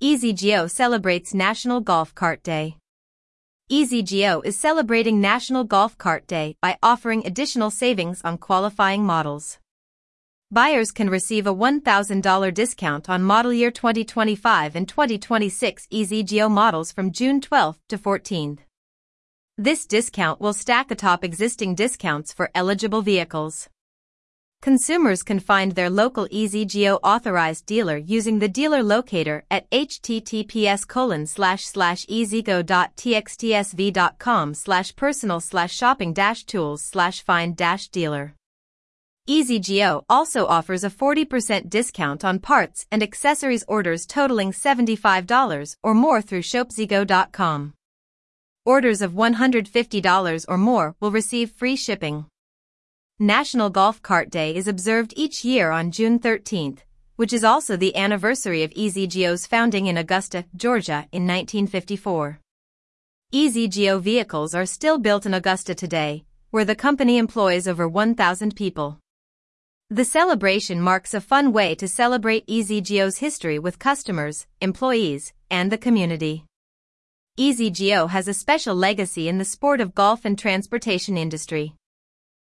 EasyGeo celebrates National Golf Cart Day. EasyGeo is celebrating National Golf Cart Day by offering additional savings on qualifying models. Buyers can receive a $1,000 discount on model year 2025 and 2026 EasyGeo models from June 12 to 14. This discount will stack atop existing discounts for eligible vehicles. Consumers can find their local EasyGeo authorized dealer using the dealer locator at https://easygo.txtsv.com/personal/shopping-tools/find-dealer. EasyGeo also offers a 40% discount on parts and accessories orders totaling $75 or more through shopzigo.com. Orders of $150 or more will receive free shipping. National Golf Cart Day is observed each year on June 13, which is also the anniversary of EasyGeo's founding in Augusta, Georgia in 1954. EasyGeo vehicles are still built in Augusta today, where the company employs over 1,000 people. The celebration marks a fun way to celebrate EasyGeo's history with customers, employees, and the community. EasyGeo has a special legacy in the sport of golf and transportation industry.